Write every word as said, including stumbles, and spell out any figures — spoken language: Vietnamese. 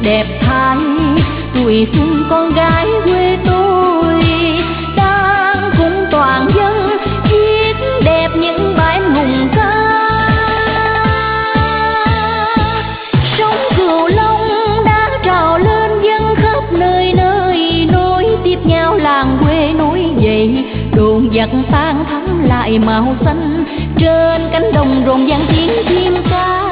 đẹp thay tuổi xuân con gái quê tôi đang cùng toàn dân viết đẹp những bài hùng ca. Sông Cửu Long đã trào lên dân khắp nơi nơi nối tiếp nhau làng quê nối dậy, đồn giặc tan thắng lại màu xanh trên cánh đồng rộn vang tiếng chim ca.